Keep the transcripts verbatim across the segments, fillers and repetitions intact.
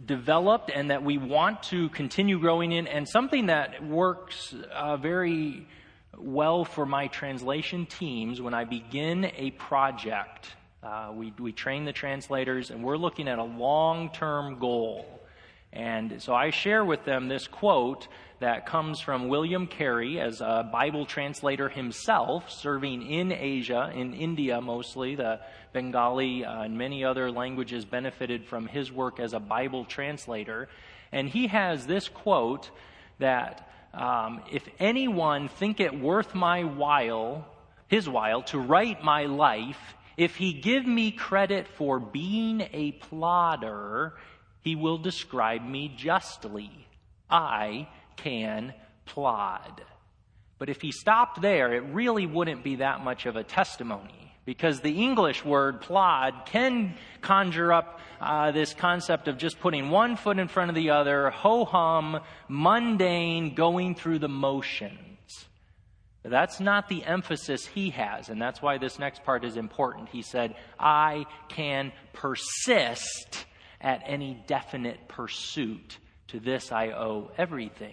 developed and that we want to continue growing in, and something that works uh, very well for my translation teams when I begin a project. Uh, we, we train the translators, and we're looking at a long-term goal. And so I share with them this quote that comes from William Carey, as a Bible translator himself, serving in Asia, in India mostly. The Bengali uh, and many other languages benefited from his work as a Bible translator. And he has this quote that, um, if anyone think it worth my while, his while, to write my life, if he give me credit for being a plodder, he will describe me justly. I can plod. But if he stopped there, it really wouldn't be that much of a testimony, because the English word plod can conjure up uh, this concept of just putting one foot in front of the other, ho-hum, mundane, going through the motions. But that's not the emphasis he has, and that's why this next part is important. He said, I can persist at any definite pursuit. To this I owe everything.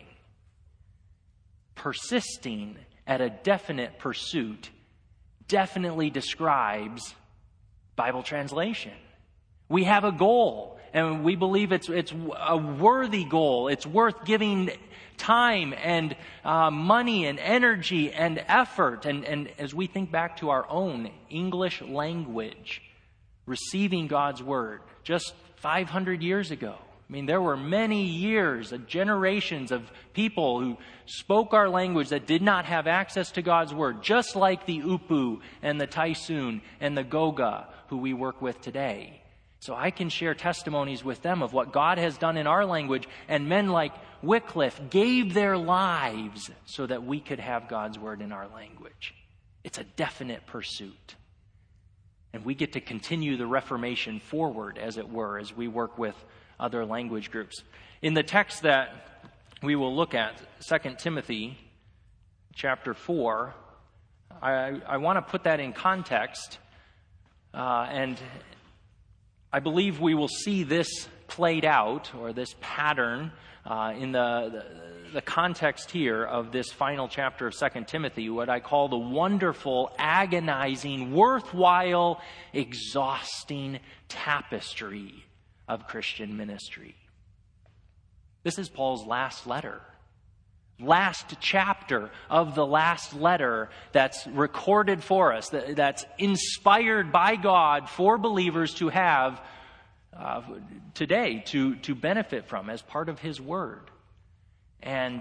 Persisting at a definite pursuit definitely describes Bible translation. We have a goal, and we believe it's it's a worthy goal. It's worth giving time and uh, money and energy and effort. And, and as we think back to our own English language, receiving God's Word just five hundred years ago. I mean, there were many years, uh, generations of people who spoke our language that did not have access to God's Word, just like the Upu and the Taisun and the Goga who we work with today. So I can share testimonies with them of what God has done in our language, and men like Wycliffe gave their lives so that we could have God's Word in our language. It's a definite pursuit. And we get to continue the Reformation forward, as it were, as we work with other language groups. In the text that we will look at, Second Timothy chapter four, I, I want to put that in context, uh, and I believe we will see this played out, or this pattern, uh, in the, the, the context here of this final chapter of Second Timothy, what I call the wonderful, agonizing, worthwhile, exhausting tapestry of Christian ministry. This is Paul's last letter. Last chapter of the last letter that's recorded for us, that, that's inspired by God for believers to have uh, today, to, to benefit from as part of His Word. And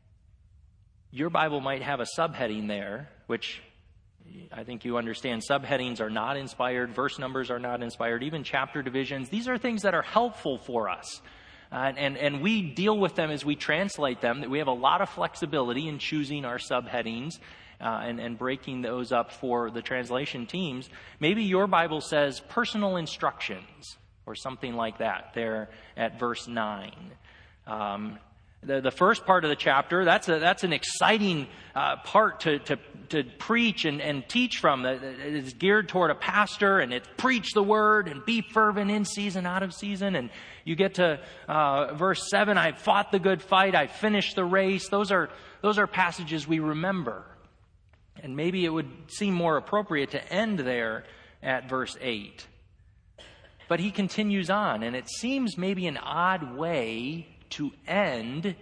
your Bible might have a subheading there, which I think you understand. Subheadings are not inspired. Verse numbers are not inspired. Even chapter divisions. These are things that are helpful for us. Uh, and, and we deal with them as we translate them. That we have a lot of flexibility in choosing our subheadings uh, and, and breaking those up for the translation teams. Maybe your Bible says personal instructions or something like that there at verse nine. Um, The, the first part of the chapter, that's a, that's an exciting uh, part to, to, to preach and, and teach from. It is geared toward a pastor, and it's preach the word and be fervent in season, out of season. And you get to uh, verse seven, I fought the good fight, I finished the race. Those are, those are passages we remember. And maybe it would seem more appropriate to end there at verse eight. But he continues on, and it seems maybe an odd way to end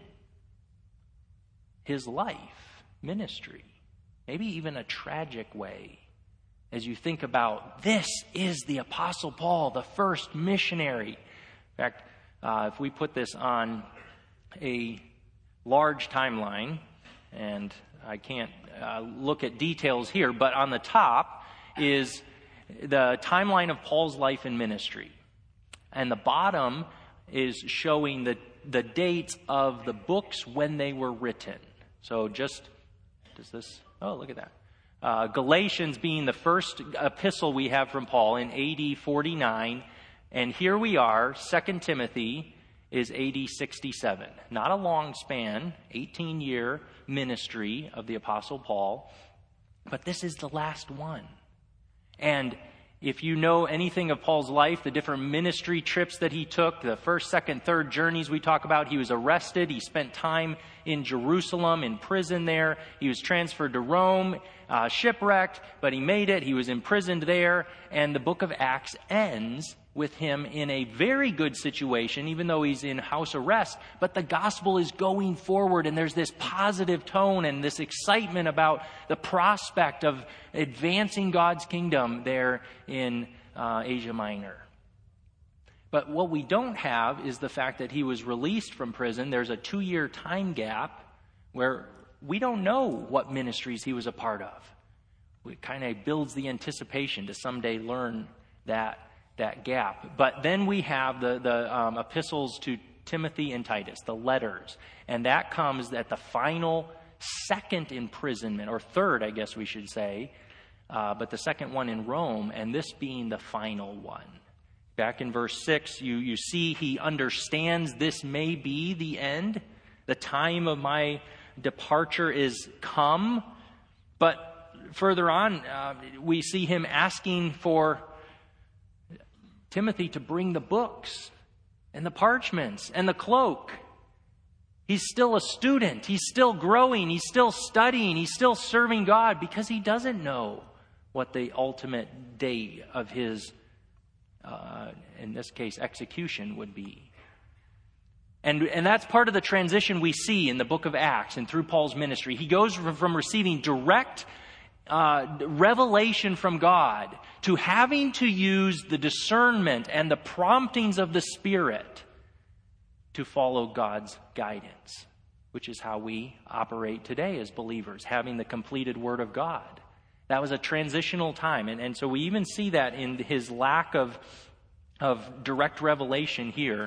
his life, ministry. Maybe even a tragic way. As you think about, this is the Apostle Paul, the first missionary. In fact, uh, if we put this on a large timeline, and I can't uh, look at details here, but on the top is the timeline of Paul's life and ministry. And the bottom is showing the the dates of the books when they were written. So just, does this, oh, look at that. Uh, Galatians being the first epistle we have from Paul in A D forty-nine. And here we are, Second Timothy is A D sixty-seven. Not a long span, eighteen-year ministry of the Apostle Paul. But this is the last one. And If you know anything of Paul's life, the different ministry trips that he took, the first, second, third journeys we talk about, he was arrested. He spent time in Jerusalem, in prison there. He was transferred to Rome, uh, shipwrecked, but he made it. He was imprisoned there. And the book of Acts ends with him in a very good situation, even though he's in house arrest. But the gospel is going forward, and there's this positive tone and this excitement about the prospect of advancing God's kingdom there in uh, Asia Minor. But what we don't have is the fact that he was released from prison. There's a two-year time gap where we don't know what ministries he was a part of. It kind of builds the anticipation to someday learn that that gap. But then we have the, the um, epistles to Timothy and Titus, the letters. And that comes at the final second imprisonment, or third, I guess we should say, uh, but the second one in Rome, and this being the final one. Back in verse six, you, you see he understands this may be the end. The time of my departure is come. But further on, uh, we see him asking for Timothy to bring the books and the parchments and the cloak. He's still a student. He's still growing. He's still studying. He's still serving God because he doesn't know what the ultimate day of his, uh, in this case, execution would be. And, and that's part of the transition we see in the book of Acts and through Paul's ministry. He goes from, from receiving direct uh, revelation from God to having to use the discernment and the promptings of the Spirit to follow God's guidance, which is how we operate today as believers, having the completed Word of God. That was a transitional time, and, and so we even see that in his lack of, of direct revelation here.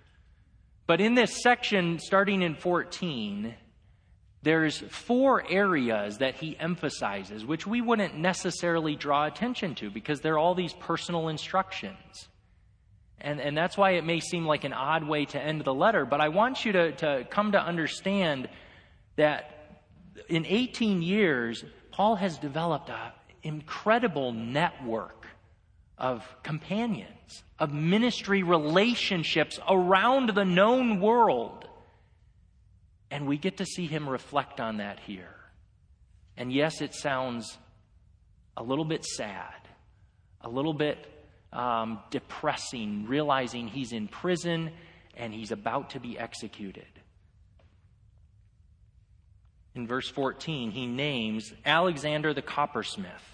But in this section, starting in fourteen, there's four areas that he emphasizes, which we wouldn't necessarily draw attention to because they're all these personal instructions. And, and that's why it may seem like an odd way to end the letter. But I want you to, to come to understand that in eighteen years, Paul has developed an incredible network of companions, of ministry relationships around the known world. And we get to see him reflect on that here. And yes, it sounds a little bit sad, a little bit um, depressing, realizing he's in prison and he's about to be executed. In verse fourteen, he names Alexander the coppersmith.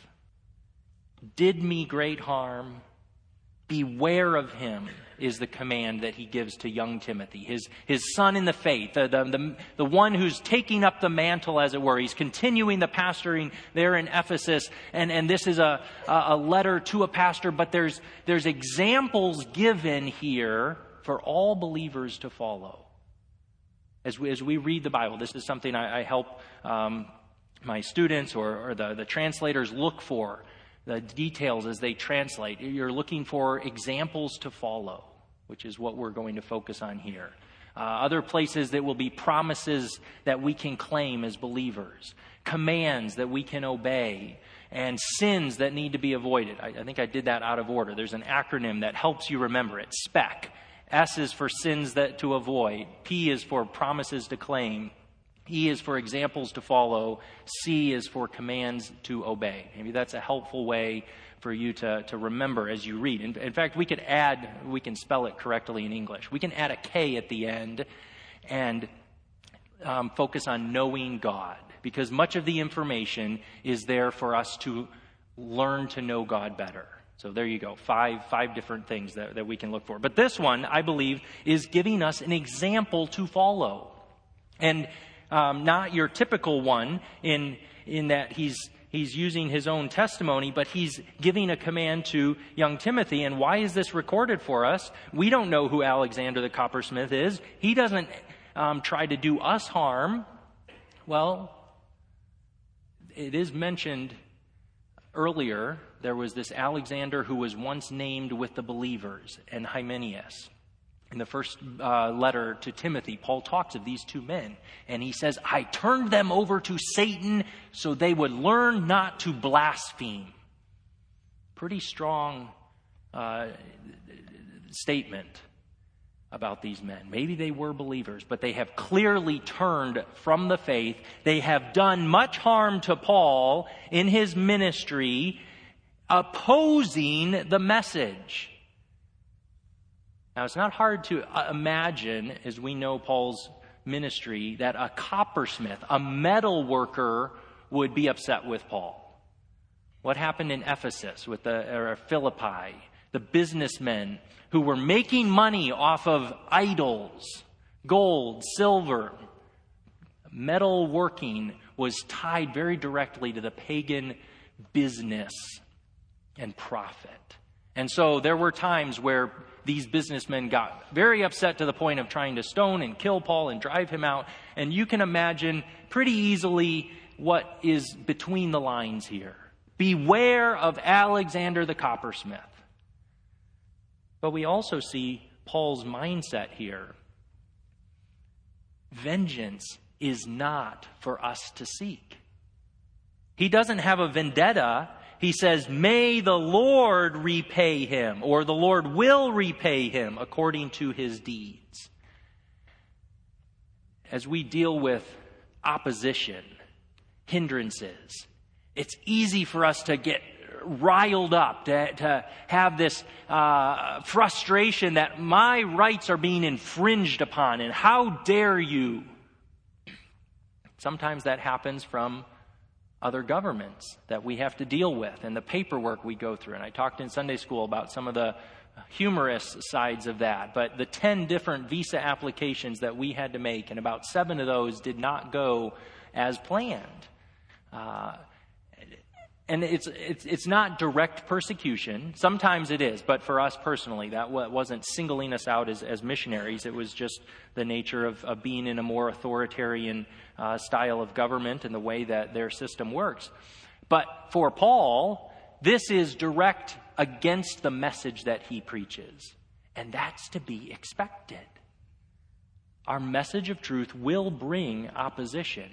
Did me great harm. Beware of him is the command that he gives to young Timothy, his, his son in the faith, the, the, the, the one who's taking up the mantle, as it were. He's continuing the pastoring there in Ephesus, and, and this is a, a letter to a pastor, but there's, there's examples given here for all believers to follow. As we, as we read the Bible, this is something I, I help um, my students or, or the, the translators look for. The details as they translate. You're looking for examples to follow, which is what we're going to focus on here. Uh, other places that will be promises that we can claim as believers, commands that we can obey, and sins that need to be avoided. I, I think I did that out of order. There's an acronym that helps you remember it. SPEC. S is for sins that to avoid. P is for promises to claim. E is for examples to follow. C is for commands to obey. Maybe that's a helpful way for you to, to remember as you read. In, in fact, we could add, we can spell it correctly in English. We can add a K at the end and um, focus on knowing God, because much of the information is there for us to learn to know God better. So there you go, five five different things that, that we can look for. But this one, I believe, is giving us an example to follow. And Um, not your typical one in in that he's he's using his own testimony, but he's giving a command to young Timothy. And why is this recorded for us? We don't know who Alexander the coppersmith is. He doesn't um, try to do us harm. Well, it is mentioned earlier, there was this Alexander who was once named with the believers, and Hymenaeus. In the first uh, letter to Timothy, Paul talks of these two men. And he says, I turned them over to Satan so they would learn not to blaspheme. Pretty strong uh, statement about these men. Maybe they were believers, but they have clearly turned from the faith. They have done much harm to Paul in his ministry, opposing the message. Now, it's not hard to imagine, as we know Paul's ministry, that a coppersmith, a metal worker, would be upset with Paul. What happened in Ephesus with the or Philippi, the businessmen who were making money off of idols, gold, silver, metal working was tied very directly to the pagan business and profit. And so there were times where these businessmen got very upset to the point of trying to stone and kill Paul and drive him out. And you can imagine pretty easily what is between the lines here. Beware of Alexander the coppersmith. But we also see Paul's mindset here. Vengeance is not for us to seek. He doesn't have a vendetta. He says, may the Lord repay him, or the Lord will repay him according to his deeds. As we deal with opposition, hindrances, it's easy for us to get riled up, to, to have this uh, frustration that my rights are being infringed upon, and how dare you? Sometimes that happens from other governments that we have to deal with and the paperwork we go through. And I talked in Sunday school about some of the humorous sides of that, but the ten different visa applications that we had to make, and about seven of those did not go as planned. Uh, and it's, it's, it's not direct persecution. Sometimes it is, but for us personally, that wasn't singling us out as, as missionaries. It was just the nature of, of being in a more authoritarian uh, style of government and the way that their system works. But for Paul, this is direct against the message that he preaches. And that's to be expected. Our message of truth will bring opposition.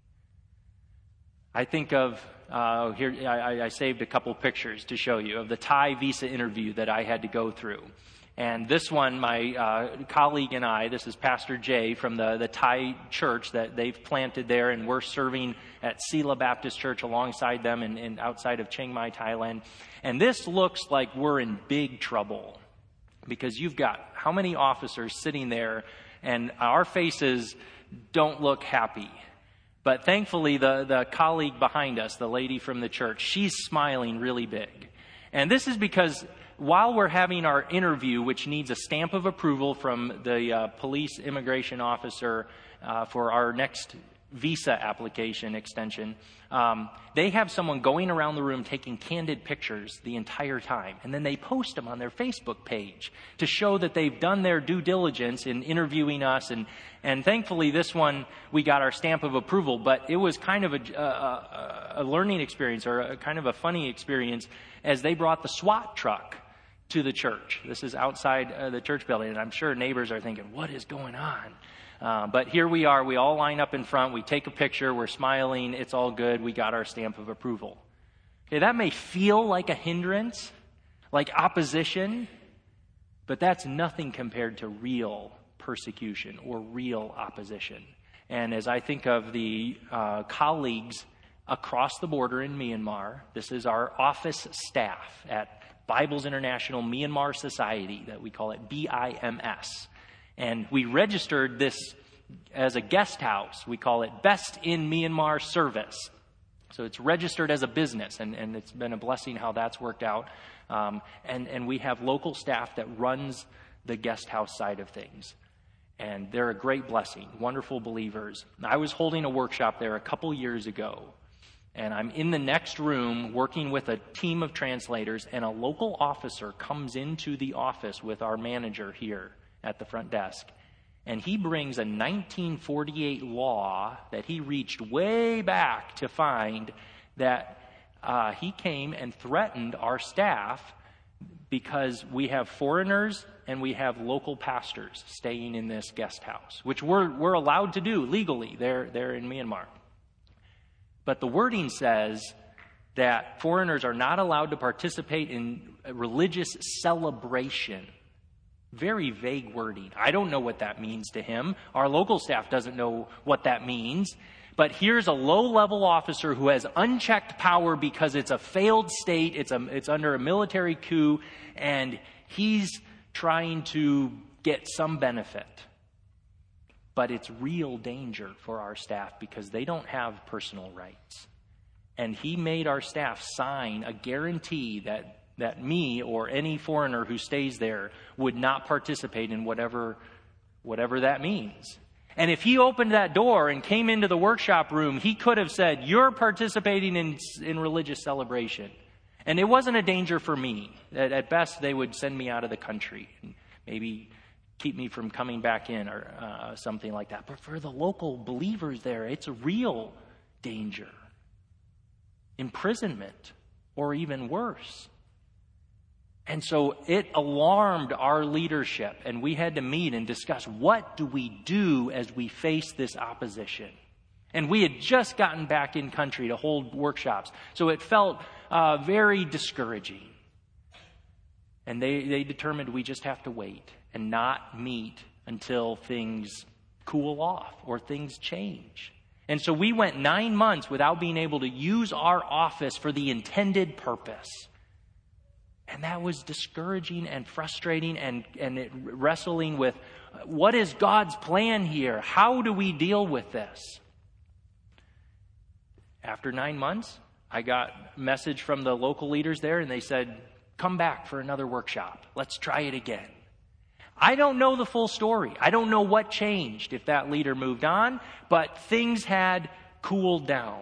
I think of, uh, here, I, I saved a couple pictures to show you of the Thai visa interview that I had to go through. And this one, my uh, colleague and I, this is Pastor Jay from the, the Thai church that they've planted there, and we're serving at Sila Baptist Church alongside them and, and outside of Chiang Mai, Thailand. And this looks like we're in big trouble because you've got how many officers sitting there, and our faces don't look happy. But thankfully, the, the colleague behind us, the lady from the church, she's smiling really big. And this is because while we're having our interview, which needs a stamp of approval from the uh, police immigration officer uh, for our next visa application extension, um, they have someone going around the room taking candid pictures the entire time. And then they post them on their Facebook page to show that they've done their due diligence in interviewing us. And, and thankfully, this one, we got our stamp of approval. But it was kind of a, a, a learning experience, or a kind of a funny experience, as they brought the SWAT truck to the church. This is outside uh, the church building, and I'm sure neighbors are thinking, what is going on? Uh, but here we are. We all line up in front. We take a picture. We're smiling. It's all good. We got our stamp of approval. Okay, that may feel like a hindrance, like opposition, but that's nothing compared to real persecution or real opposition. And as I think of the uh, colleagues across the border in Myanmar, this is our office staff at Bibles International Myanmar Society, that we call it B I M S. And we registered this as a guest house. We call it Best in Myanmar Service. So it's registered as a business, and, and it's been a blessing how that's worked out. Um, and, and we have local staff that runs the guest house side of things. And they're a great blessing, wonderful believers. I was holding a workshop there a couple years ago. And I'm in the next room working with a team of translators, and a local officer comes into the office with our manager here at the front desk. And he brings a nineteen forty-eight law that he reached way back to find that uh, he came and threatened our staff because we have foreigners and we have local pastors staying in this guest house, which we're, we're allowed to do legally there, there in Myanmar. But the wording says that foreigners are not allowed to participate in religious celebration. Very vague wording. I don't know what that means to him. Our local staff doesn't know what that means. But here's a low-level officer who has unchecked power because it's a failed state, it's, a, it's under a military coup, and he's trying to get some benefit. But it's real danger for our staff because they don't have personal rights. And he made our staff sign a guarantee that, that me or any foreigner who stays there would not participate in whatever, whatever that means. And if he opened that door and came into the workshop room, he could have said, "You're participating in, in religious celebration." And it wasn't a danger for me. At, at best, they would send me out of the country and maybe keep me from coming back in or uh, something like that. But for the local believers there, it's a real danger. Imprisonment, or even worse. And so it alarmed our leadership, and we had to meet and discuss, what do we do as we face this opposition? And we had just gotten back in country to hold workshops, so it felt uh, very discouraging. And they, they determined we just have to wait and not meet until things cool off or things change. And so we went nine months without being able to use our office for the intended purpose. And that was discouraging and frustrating and, and it, wrestling with, what is God's plan here? How do we deal with this? After nine months, I got a message from the local leaders there, and they said, "Come back for another workshop. Let's try it again." I don't know the full story. I don't know what changed if that leader moved on, but things had cooled down.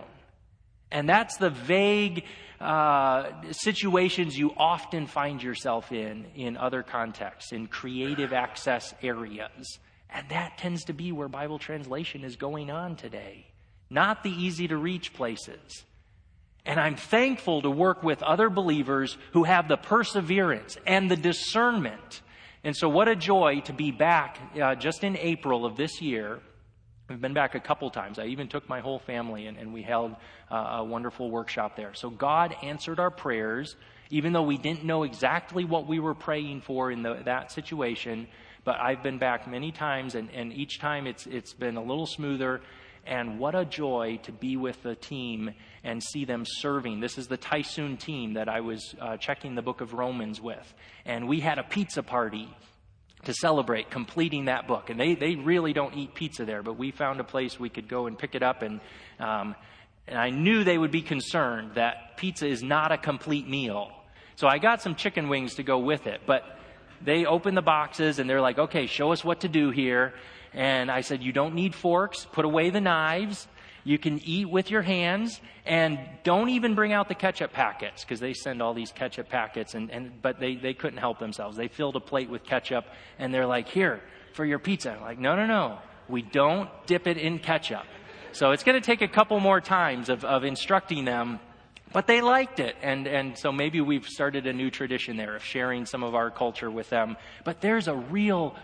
And that's the vague uh, situations you often find yourself in, in other contexts, in creative access areas. And that tends to be where Bible translation is going on today. Not the easy to reach places. And I'm thankful to work with other believers who have the perseverance and the discernment. And so what a joy to be back uh, just in April of this year. We've been back a couple times. I even took my whole family, and, and we held uh, a wonderful workshop there. So God answered our prayers, even though we didn't know exactly what we were praying for in the, that situation. But I've been back many times, and, and each time it's it's been a little smoother. And what a joy to be with the team and see them serving. This is the Tysoon team that I was uh, checking the book of Romans with. And we had a pizza party to celebrate completing that book. And they, they really don't eat pizza there, but we found a place we could go and pick it up. And, um, and I knew they would be concerned that pizza is not a complete meal. So I got some chicken wings to go with it. But they opened the boxes and they're like, "Okay, show us what to do here." And I said, "You don't need forks. Put away the knives. You can eat with your hands. And don't even bring out the ketchup packets," because they send all these ketchup packets. And, and but they, they couldn't help themselves. They filled a plate with ketchup. And they're like, "Here, for your pizza." I'm like, no, no, no. We don't dip it in ketchup. So it's going to take a couple more times of, of instructing them. But they liked it. And, and so maybe we've started a new tradition there of sharing some of our culture with them. But there's a real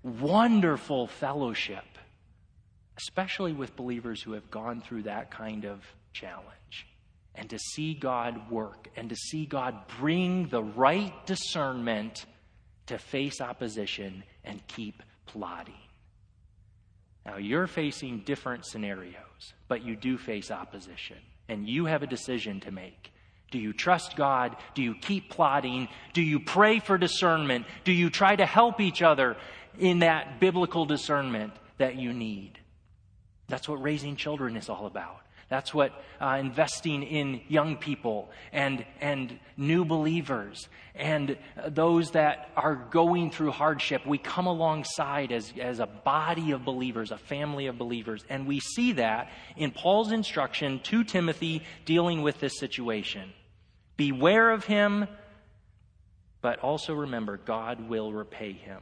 wonderful fellowship, especially with believers who have gone through that kind of challenge. And to see God work and to see God bring the right discernment to face opposition and keep plodding. Now, you're facing different scenarios, but you do face opposition, and you have a decision to make. Do you trust God? Do you keep plodding? Do you pray for discernment? Do you try to help each other in that biblical discernment that you need? That's what raising children is all about. That's what uh, investing in young people and and new believers and those that are going through hardship. We come alongside as, as a body of believers, a family of believers. And we see that in Paul's instruction to Timothy dealing with this situation. Beware of him, but also remember, God will repay him.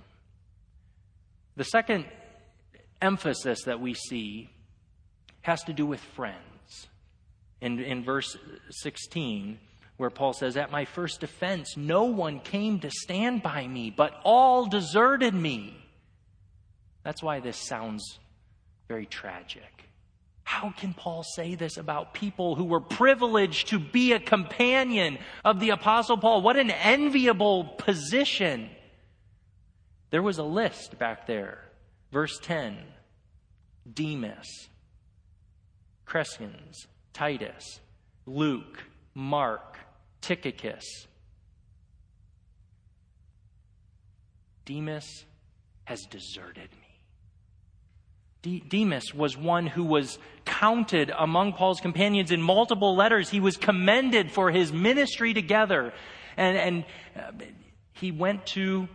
The second emphasis that we see has to do with friends. In, in verse sixteen, where Paul says, "At my first defense, no one came to stand by me, but all deserted me." That's why this sounds very tragic. How can Paul say this about people who were privileged to be a companion of the Apostle Paul? What an enviable position. There was a list back there. Verse ten, Demas, Crescens, Titus, Luke, Mark, Tychicus. Demas has deserted me. Demas was one who was counted among Paul's companions in multiple letters. He was commended for his ministry together. And, and uh, he went to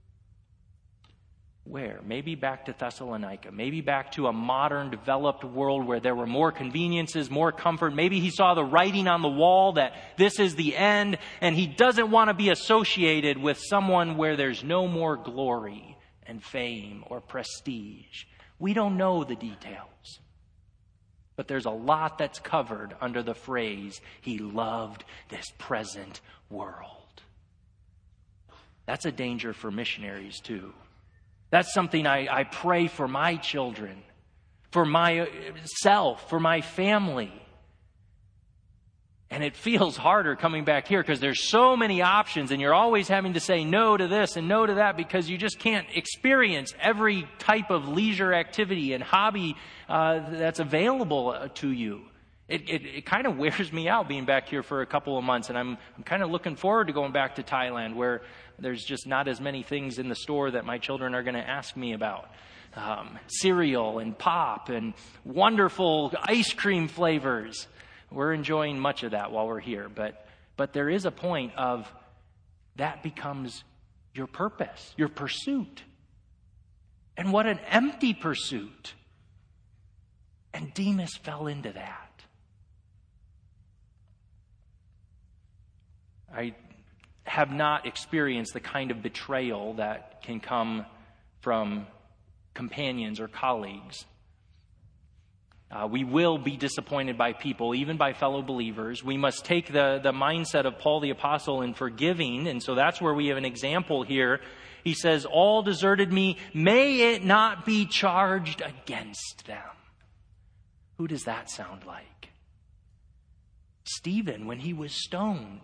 where? Maybe back to Thessalonica. Maybe back to a modern, developed world where there were more conveniences, more comfort. Maybe he saw the writing on the wall that this is the end, and he doesn't want to be associated with someone where there's no more glory and fame or prestige. We don't know the details. But there's a lot that's covered under the phrase, he loved this present world. That's a danger for missionaries too. That's something I, I pray for my children, for myself, for my family. And it feels harder coming back here because there's so many options and you're always having to say no to this and no to that because you just can't experience every type of leisure activity and hobby uh, that's available to you. It, it, it kind of wears me out being back here for a couple of months, and I'm, I'm kind of looking forward to going back to Thailand where there's just not as many things in the store that my children are going to ask me about. Um, cereal and pop and wonderful ice cream flavors. We're enjoying much of that while we're here, but but there is a point of that becomes your purpose, your pursuit. And what an empty pursuit. And Demas fell into that. I have not experienced the kind of betrayal that can come from companions or colleagues. Uh, we will be disappointed by people, even by fellow believers. We must take the, the mindset of Paul the Apostle in forgiving, and so that's where we have an example here. He says, all deserted me, may it not be charged against them. Who does that sound like? Stephen, when he was stoned.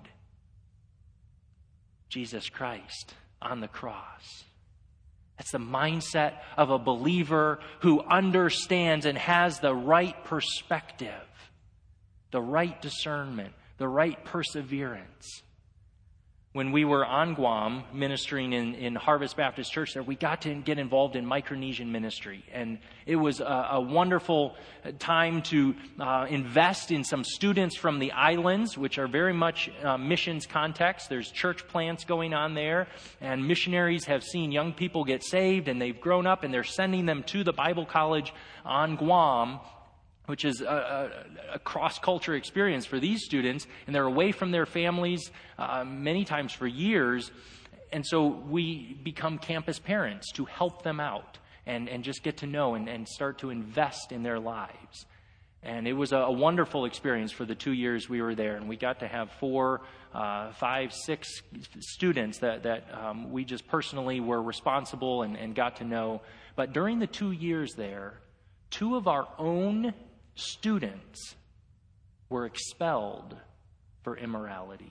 Jesus Christ on the cross. That's the mindset of a believer who understands and has the right perspective, the right discernment, the right perseverance. When we were on Guam ministering in, in Harvest Baptist Church there, we got to get involved in Micronesian ministry. And it was a, a wonderful time to uh, invest in some students from the islands, which are very much uh, missions context. There's church plants going on there. And missionaries have seen young people get saved, and they've grown up, and they're sending them to the Bible college on Guam, which is a, a, a cross-culture experience for these students, and they're away from their families uh, many times for years. And so we become campus parents to help them out and, and just get to know and, and start to invest in their lives. And it was a, a wonderful experience for the two years we were there. And we got to have four, uh, five, six students that, that um, we just personally were responsible and, and got to know. But during the two years there, two of our own students were expelled for immorality.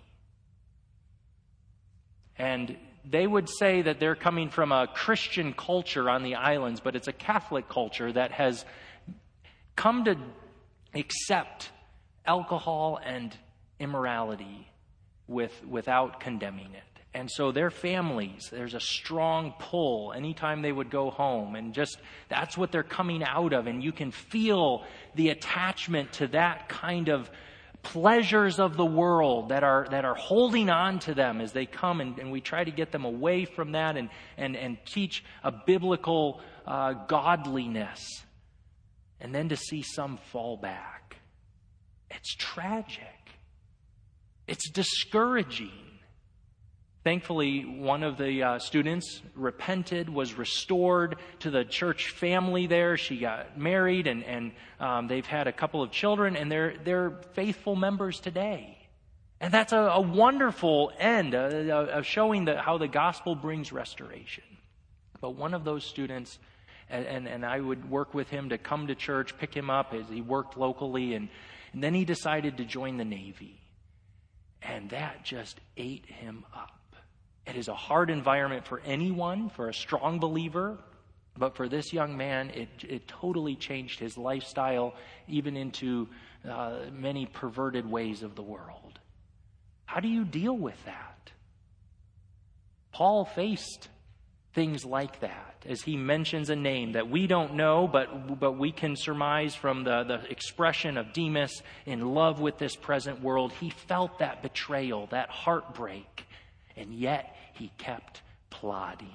And they would say that they're coming from a Christian culture on the islands, but it's a Catholic culture that has come to accept alcohol and immorality with, without condemning it. And so their families, there's a strong pull anytime they would go home. And just that's what they're coming out of. And you can feel the attachment to that kind of pleasures of the world that are that are holding on to them as they come. And, and we try to get them away from that and, and, and teach a biblical uh, godliness. And then to see some fall back. It's tragic. It's discouraging. Thankfully, one of the uh, students repented, was restored to the church family there. She got married, and, and um, they've had a couple of children, and they're they're faithful members today. And that's a, a wonderful end uh, of showing the, how the gospel brings restoration. But one of those students And, and, and I would work with him to come to church, pick him up as he worked locally. And, and then he decided to join the Navy. And that just ate him up. It is a hard environment for anyone, for a strong believer. But for this young man, it, it totally changed his lifestyle, even into uh, many perverted ways of the world. How do you deal with that? Paul faced things like that, as he mentions a name that we don't know, but but we can surmise from the, the expression of Demas in love with this present world. He felt that betrayal, that heartbreak, and yet he kept plodding.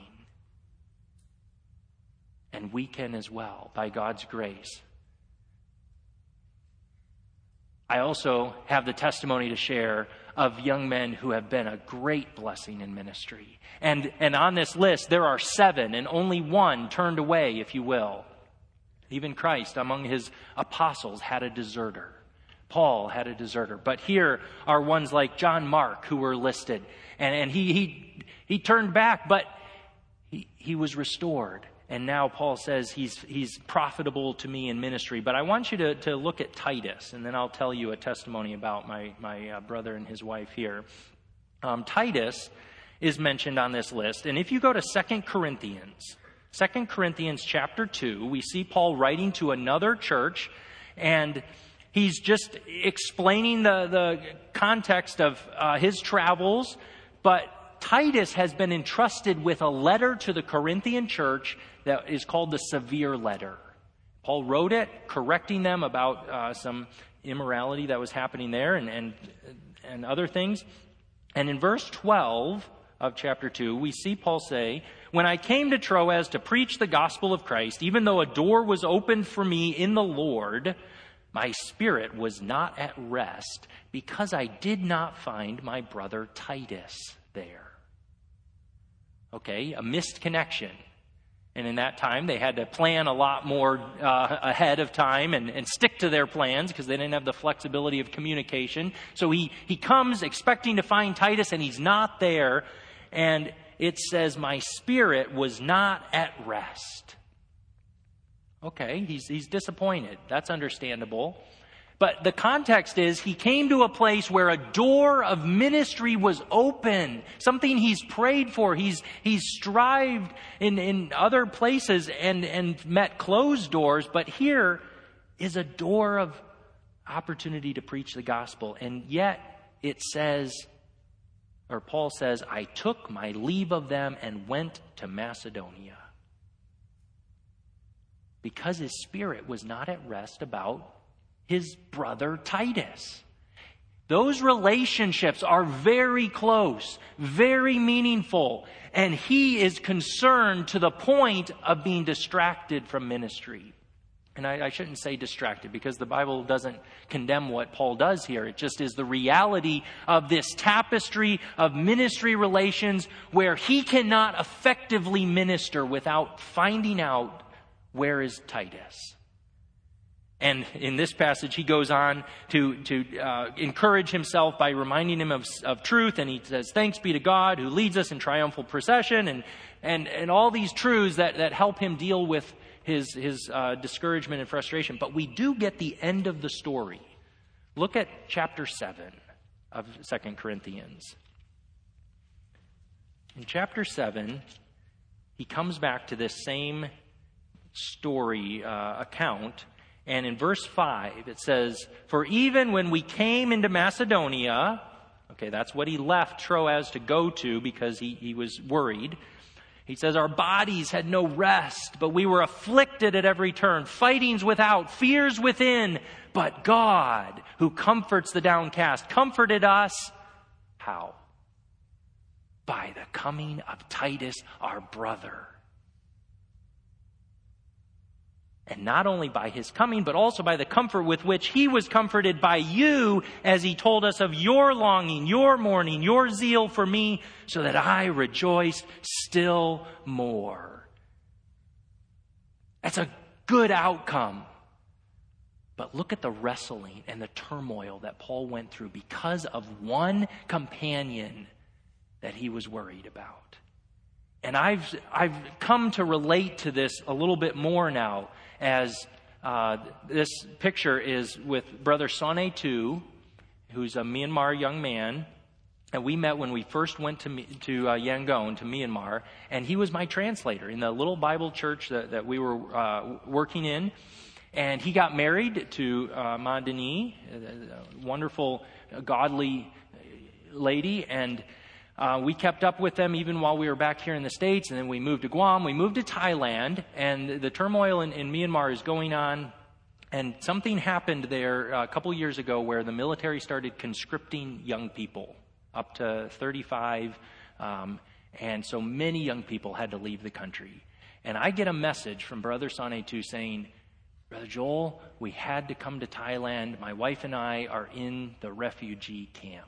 And we can as well, by God's grace. I also have the testimony to share of young men who have been a great blessing in ministry. And, and on this list, there are seven, and only one turned away, if you will. Even Christ, among his apostles, had a deserter. Paul had a deserter. But here are ones like John Mark, who were listed. And, and he, he, he turned back, but he, he was restored. And now Paul says he's he's profitable to me in ministry. But I want you to, to look at Titus, and then I'll tell you a testimony about my, my uh, brother and his wife here. Um, Titus is mentioned on this list. And if you go to Second Corinthians, Second Corinthians chapter two, we see Paul writing to another church, and he's just explaining the, the context of uh, his travels. But Titus has been entrusted with a letter to the Corinthian church that is called the Severe Letter. Paul wrote it, correcting them about uh, some immorality that was happening there and, and, and other things. And in verse twelve of chapter two, we see Paul say, "When I came to Troas to preach the gospel of Christ, even though a door was opened for me in the Lord, my spirit was not at rest because I did not find my brother Titus there." Okay, a missed connection. And in that time, they had to plan a lot more uh, ahead of time and, and stick to their plans because they didn't have the flexibility of communication. So he, he comes expecting to find Titus, and he's not there. And it says, "My spirit was not at rest." Okay, he's, he's disappointed. That's understandable. But the context is he came to a place where a door of ministry was open, something he's prayed for. He's he's strived in, in other places and, and met closed doors. But here is a door of opportunity to preach the gospel. And yet it says, or Paul says, "I took my leave of them and went to Macedonia." Because his spirit was not at rest about his brother Titus. Those relationships are very close, very meaningful, and he is concerned to the point of being distracted from ministry. And I, I shouldn't say distracted, because the Bible doesn't condemn what Paul does here. It just is the reality of this tapestry of ministry relations where he cannot effectively minister without finding out where is Titus. And in this passage, he goes on to, to uh, encourage himself by reminding him of, of truth. And he says, "Thanks be to God who leads us in triumphal procession," and and, and all these truths that, that help him deal with his, his uh, discouragement and frustration. But we do get the end of the story. Look at chapter seven of Second Corinthians. In chapter seven, he comes back to this same story uh, account. And in verse five, it says, "For even when we came into Macedonia," okay, that's what he left Troas to go to because he, he was worried. He says, "Our bodies had no rest, but we were afflicted at every turn, fightings without, fears within. But God, who comforts the downcast, comforted us." How? By the coming of Titus, our brother. And not only by his coming, but also by the comfort with which he was comforted by you, as he told us of your longing, your mourning, your zeal for me, so that I rejoiced still more. That's a good outcome. But look at the wrestling and the turmoil that Paul went through because of one companion that he was worried about. And I've I've come to relate to this a little bit more now, as uh, this picture is with Brother Sane Tu, who's a Myanmar young man, and we met when we first went to to uh, Yangon, to Myanmar, and he was my translator in the little Bible church that, that we were uh, working in. And he got married to uh, Ma Dini, a wonderful, godly lady, and Uh, we kept up with them even while we were back here in the States, and then we moved to Guam. We moved to Thailand, and the turmoil in, in Myanmar is going on. And something happened there uh, a couple years ago where the military started conscripting young people, up to thirty-five. Um, and so many young people had to leave the country. And I get a message from Brother Sane Tu saying, Brother Joel, we had to come to Thailand. My wife and I are in the refugee camp.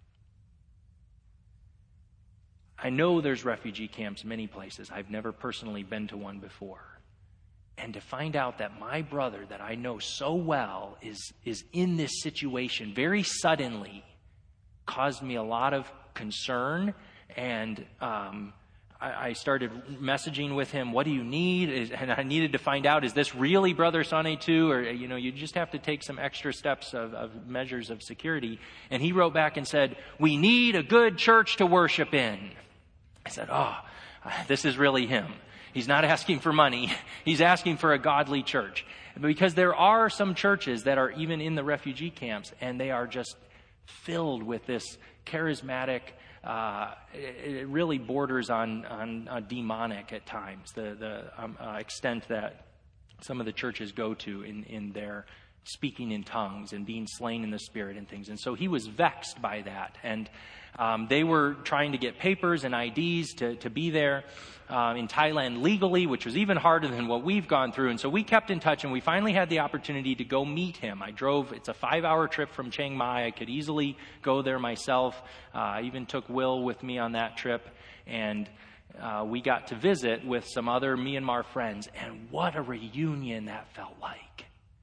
I know there's refugee camps many places. I've never personally been to one before. And to find out that my brother that I know so well is, is in this situation very suddenly caused me a lot of concern. And um, I, I started messaging with him, what do you need? Is, and I needed to find out, is this really Brother Sane Tu? Or, you know, you just have to take some extra steps of, of measures of security. And he wrote back and said, we need a good church to worship in. I said, oh, this is really him. He's not asking for money. He's asking for a godly church. Because there are some churches that are even in the refugee camps, and they are just filled with this charismatic, uh, it, it really borders on, on uh, demonic at times, the, the um, uh, extent that some of the churches go to in, in their speaking in tongues and being slain in the spirit and things. And so he was vexed by that. And um, they were trying to get papers and I Ds to, to be there uh, in Thailand legally, which was even harder than what we've gone through. And so we kept in touch, and we finally had the opportunity to go meet him. I drove, it's a five-hour trip from Chiang Mai. I could easily go there myself. Uh, I even took Will with me on that trip. And uh, we got to visit with some other Myanmar friends. And what a reunion that felt like.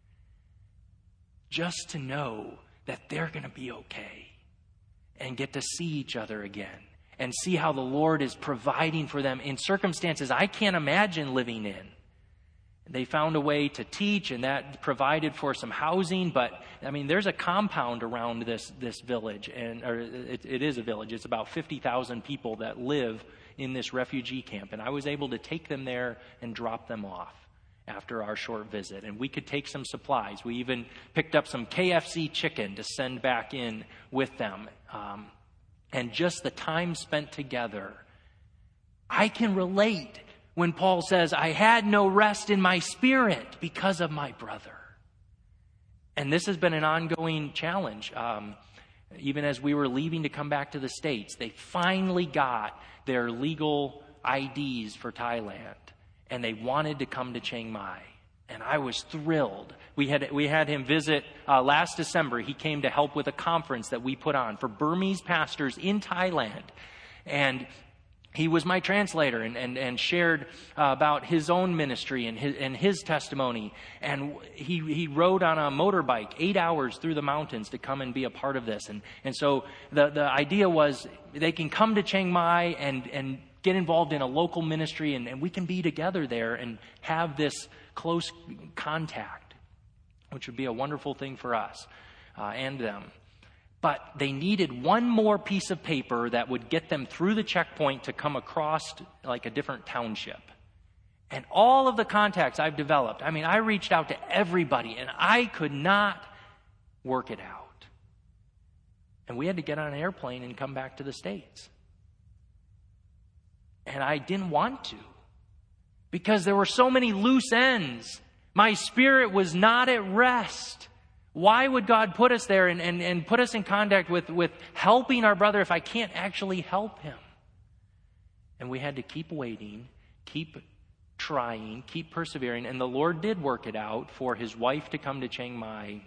Just to know that they're going to be okay and get to see each other again and see how the Lord is providing for them in circumstances I can't imagine living in. They found a way to teach, and that provided for some housing. But, I mean, there's a compound around this this village, and or it, it is a village. It's about fifty thousand people that live in this refugee camp. And I was able to take them there and drop them off after our short visit. And we could take some supplies. We even picked up some K F C chicken to send back in with them. Um, and just the time spent together, I can relate when Paul says, I had no rest in my spirit because of my brother. And this has been an ongoing challenge. Um, even as we were leaving to come back to the States, they finally got their legal I Ds for Thailand. And they wanted to come to Chiang Mai. And I was thrilled. We had we had him visit uh, last December. He came to help with a conference that we put on for Burmese pastors in Thailand. And he was my translator and, and, and shared uh, about his own ministry and his, and his testimony. And he, he rode on a motorbike eight hours through the mountains to come and be a part of this. And, and so the, the idea was they can come to Chiang Mai and, and get involved in a local ministry, and, and we can be together there and have this close contact, which would be a wonderful thing for us uh, and them. But they needed one more piece of paper that would get them through the checkpoint to come across like a different township. And all of the contacts I've developed, I mean, I reached out to everybody, and I could not work it out. And we had to get on an airplane and come back to the States. And I didn't want to, because there were so many loose ends. My spirit was not at rest. Why would God put us there and, and, and put us in contact with, with helping our brother if I can't actually help him? And we had to keep waiting, keep trying, keep persevering. And the Lord did work it out for his wife to come to Chiang Mai.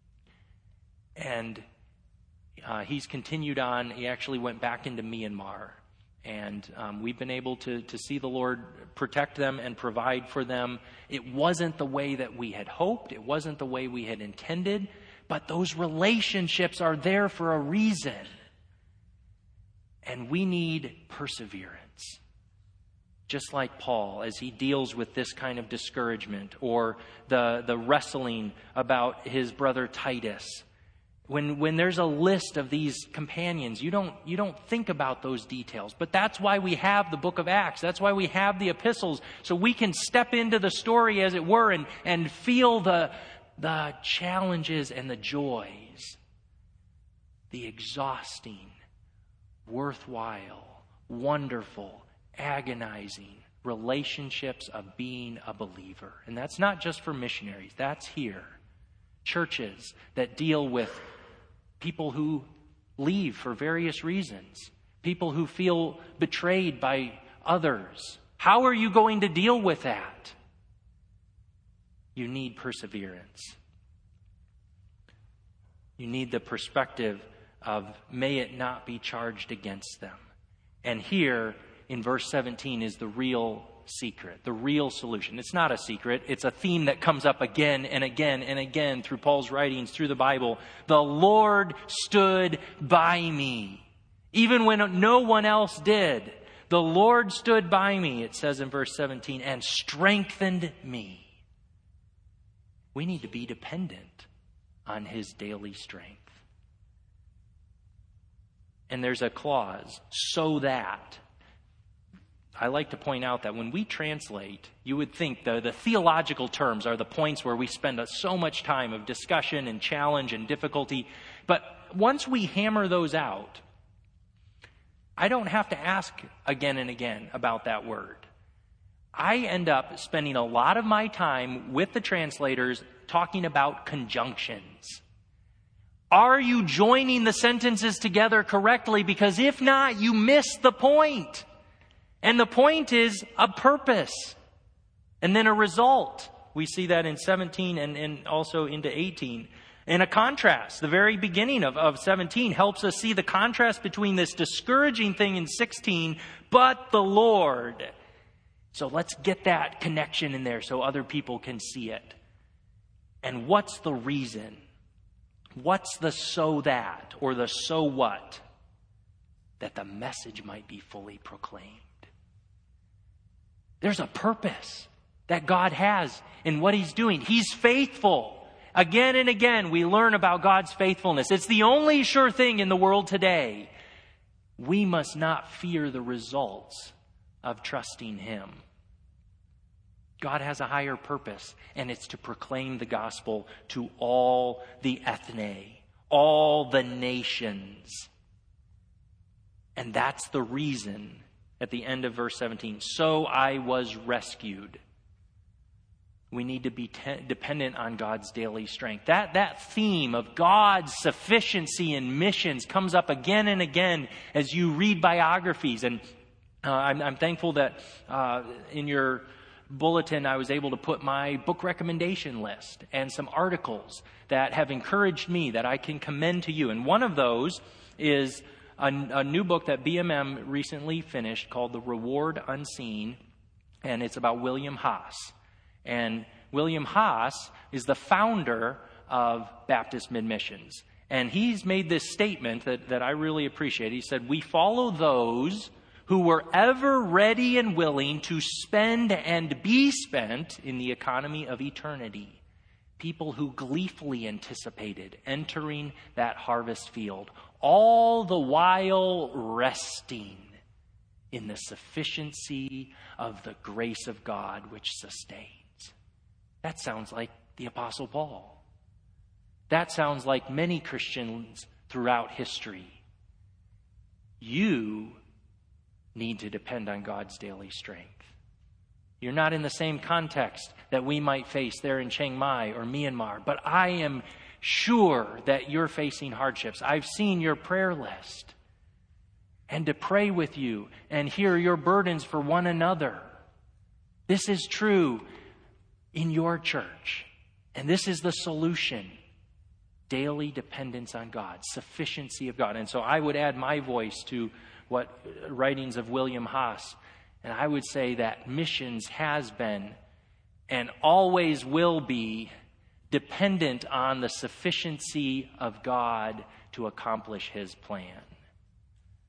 And uh, he's continued on. He actually went back into Myanmar. And um, we've been able to, to see the Lord protect them and provide for them. It wasn't the way that we had hoped. It wasn't the way we had intended. But those relationships are there for a reason. And we need perseverance. just like Paul, as he deals with this kind of discouragement or the, the wrestling about his brother Titus. When, when there's a list of these companions, you don't, you don't think about those details. But that's why we have the book of Acts. That's why we have the epistles, so we can step into the story, as it were, and, and feel the, the challenges and the joys, the exhausting, worthwhile, wonderful, agonizing relationships of being a believer. And that's not just for missionaries. That's here. Churches that deal with people who leave for various reasons. People who feel betrayed by others. How are you going to deal with that? You need perseverance. You need the perspective of, may it not be charged against them. And here in verse seventeen is the real secret, the real solution. It's not a secret. It's a theme that comes up again and again and again through Paul's writings, through the Bible. The Lord stood by me, even when no one else did. The Lord stood by me, it says in verse seventeen, and strengthened me. We need to be dependent on his daily strength. And there's a clause, so that. I like to point out that when we translate, you would think the, the theological terms are the points where we spend so much time of discussion and challenge and difficulty. But once we hammer those out, I don't have to ask again and again about that word. I end up spending a lot of my time with the translators talking about conjunctions. Are you joining the sentences together correctly? Because if not, you miss the point. And the point is a purpose and then a result. We see that in seventeen and, and also into eighteen. And a contrast. The very beginning of, of seventeen helps us see the contrast between this discouraging thing in sixteen, but the Lord. So let's get that connection in there so other people can see it. And what's the reason? What's the so that or the so what? That the message might be fully proclaimed. There's a purpose that God has in what he's doing. He's faithful. Again and again, we learn about God's faithfulness. It's the only sure thing in the world today. We must not fear the results of trusting him. God has a higher purpose, and it's to proclaim the gospel to all the ethne, all the nations. And that's the reason. At the end of verse seventeen, so I was rescued. We need to be te- dependent on God's daily strength. That, that theme of God's sufficiency in missions comes up again and again as you read biographies. And uh, I'm, I'm thankful that uh, in your bulletin I was able to put my book recommendation list and some articles that have encouraged me that I can commend to you. And one of those is A, a new book that B M M recently finished called The Reward Unseen, and it's about William Haas. And William Haas is the founder of Baptist Mid-Missions. And he's made this statement that, that I really appreciate. He said, we follow those who were ever ready and willing to spend and be spent in the economy of eternity. People who gleefully anticipated entering that harvest field, all the while resting in the sufficiency of the grace of God which sustains. That sounds like the Apostle Paul. That sounds like many Christians throughout history. You need to depend on God's daily strength. You're not in the same context that we might face there in Chiang Mai or Myanmar, but I am sure that you're facing hardships. I've seen your prayer list. And to pray with you and hear your burdens for one another. This is true in your church. And this is the solution. Daily dependence on God, sufficiency of God. And so I would add my voice to what writings of William Haas. And I would say that missions has been and always will be dependent on the sufficiency of God to accomplish his plan.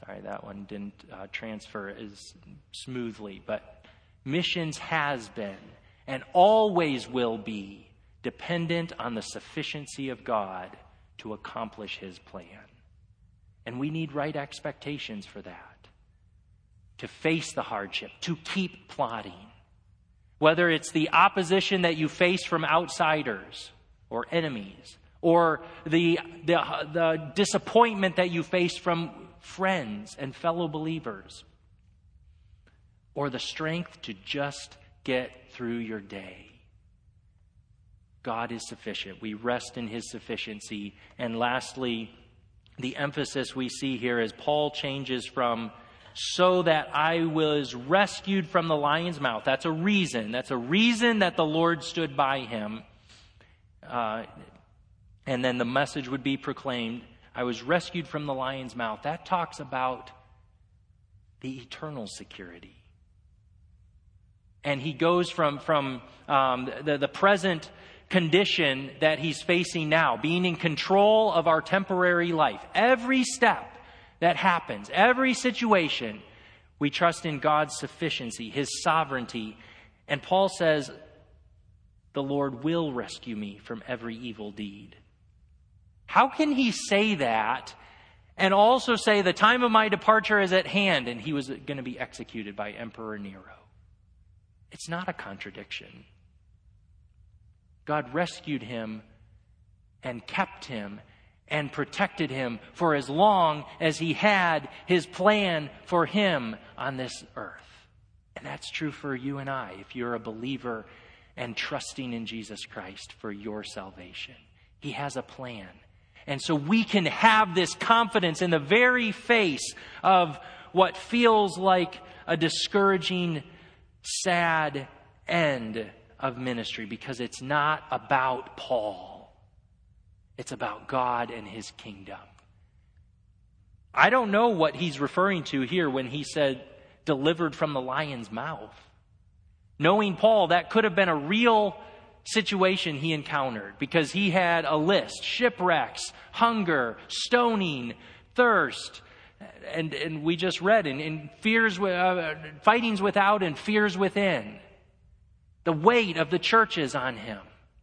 Sorry, that one didn't uh, transfer as smoothly. But missions has been and always will be dependent on the sufficiency of God to accomplish his plan. And we need right expectations for that. To face the hardship, to keep plodding. Whether it's the opposition that you face from outsiders or enemies, or the, the, the disappointment that you face from friends and fellow believers, or the strength to just get through your day. God is sufficient. We rest in his sufficiency. And lastly, the emphasis we see here is Paul changes from so that I was rescued from the lion's mouth. That's a reason. That's a reason that the Lord stood by him. Uh, and then the message would be proclaimed, I was rescued from the lion's mouth. That talks about the eternal security. And he goes from, from um, the, the present condition that he's facing now, being in control of our temporary life. Every step that happens, every situation, we trust in God's sufficiency, his sovereignty. And Paul says, the Lord will rescue me from every evil deed. How can he say that and also say the time of my departure is at hand and he was going to be executed by Emperor Nero? It's not a contradiction. God rescued him and kept him and protected him for as long as he had his plan for him on this earth. And that's true for you and I if you're a believer and trusting in Jesus Christ for your salvation. He has a plan. And so we can have this confidence in the very face of what feels like a discouraging, sad end of ministry, because it's not about Paul. It's about God and his kingdom. I don't know what he's referring to here when he said delivered from the lion's mouth. Knowing Paul, that could have been a real situation he encountered, because he had a list: shipwrecks, hunger, stoning, thirst, and, and we just read in, in fears, uh, fightings without and fears within. The weight of the churches on him.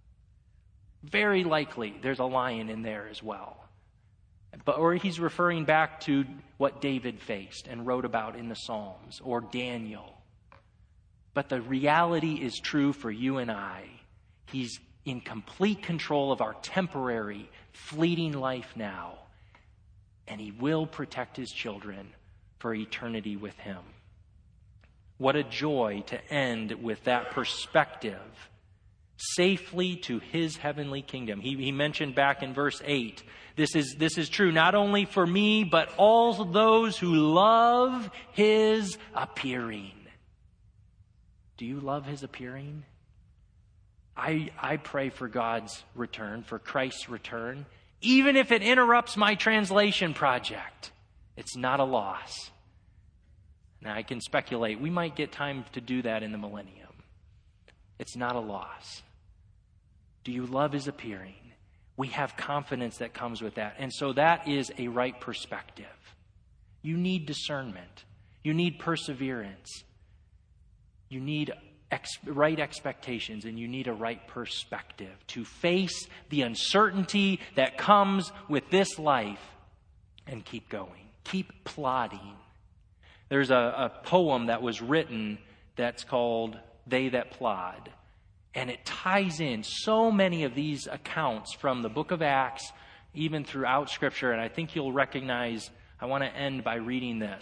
Very likely there's a lion in there as well. But, or he's referring back to what David faced and wrote about in the Psalms, or Daniel. But the reality is true for you and I. He's in complete control of our temporary, fleeting life now. And he will protect his children for eternity with him. What a joy to end with that perspective. Safely to his heavenly kingdom. He, he mentioned back in verse eight, this is, this is true not only for me, but all those who love his appearing. Do you love his appearing? I, I pray for God's return, for Christ's return. Even if it interrupts my translation project, it's not a loss. Now, I can speculate. We might get time to do that in the millennium. It's not a loss. Do you love his appearing? We have confidence that comes with that. And so that is a right perspective. You need discernment. You need perseverance. You need ex- right expectations, and you need a right perspective to face the uncertainty that comes with this life and keep going. Keep plodding. There's a, a poem that was written that's called They That Plod. And it ties in so many of these accounts from the book of Acts, even throughout Scripture. And I think you'll recognize, I want to end by reading this.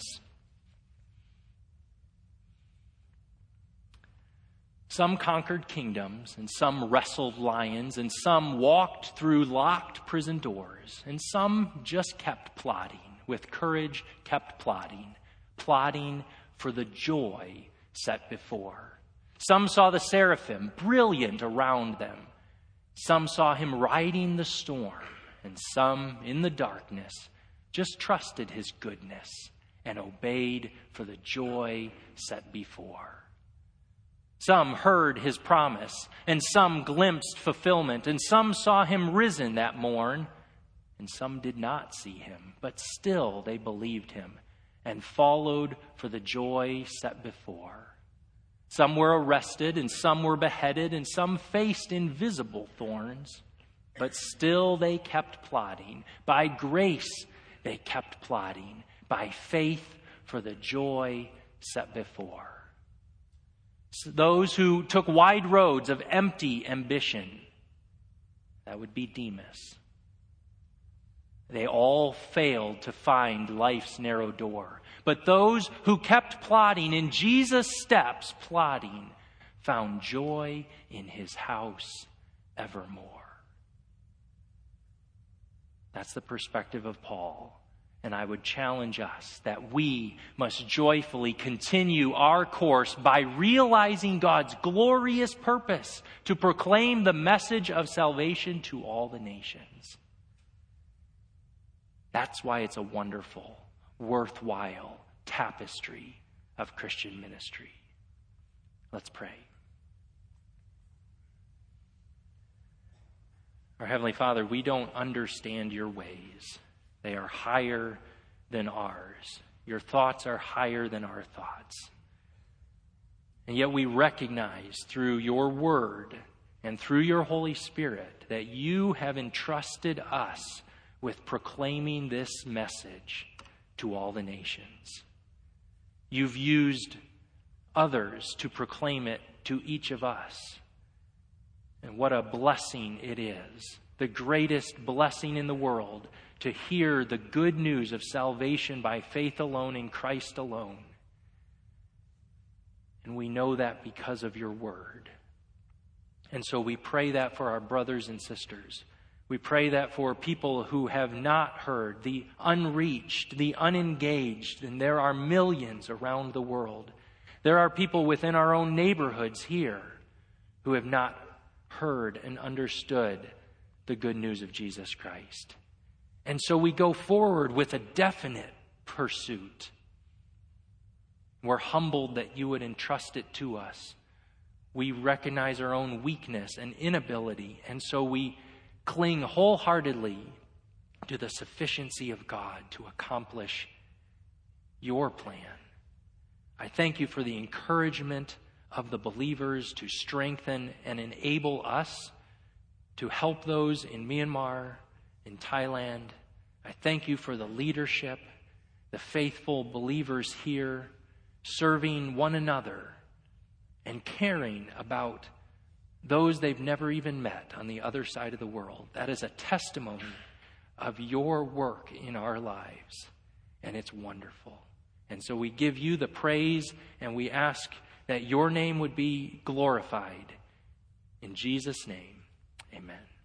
Some conquered kingdoms, and some wrestled lions, and some walked through locked prison doors, and some just kept plodding, with courage kept plodding. Plotting for the joy set before. Some saw the seraphim brilliant around them. Some saw him riding the storm, and some in the darkness just trusted his goodness and obeyed for the joy set before. Some heard his promise, and some glimpsed fulfillment, and some saw him risen that morn, and some did not see him, but still they believed him. and followed for the joy set before. Some were arrested, and some were beheaded, and some faced invisible thorns. But still they kept plodding. By grace they kept plodding. By faith for the joy set before. So those who took wide roads of empty ambition, that would be Demas. They all failed to find life's narrow door. But those who kept plodding in Jesus' steps, plodding, found joy in his house evermore. That's the perspective of Paul. And I would challenge us that we must joyfully continue our course by realizing God's glorious purpose to proclaim the message of salvation to all the nations. That's why it's a wonderful, worthwhile tapestry of Christian ministry. Let's pray. Our Heavenly Father, we don't understand your ways. They are higher than ours. Your thoughts are higher than our thoughts. And yet we recognize through your word and through your Holy Spirit that you have entrusted us with proclaiming this message to all the nations. You've used others to proclaim it to each of us. And what a blessing it is, the greatest blessing in the world, to hear the good news of salvation by faith alone in Christ alone. And we know that because of your word. And so we pray that for our brothers and sisters. We pray that for people who have not heard, the unreached, the unengaged, and there are millions around the world. There are people within our own neighborhoods here who have not heard and understood the good news of Jesus Christ. And so we go forward with a definite pursuit. We're humbled that you would entrust it to us. We recognize our own weakness and inability, and so we cling wholeheartedly to the sufficiency of God to accomplish your plan. I thank you for the encouragement of the believers to strengthen and enable us to help those in Myanmar, in Thailand. I thank you for the leadership, the faithful believers here, serving one another and caring about those they've never even met on the other side of the world. That is a testimony of your work in our lives, and it's wonderful. And so we give you the praise, and we ask that your name would be glorified. In Jesus' name, amen.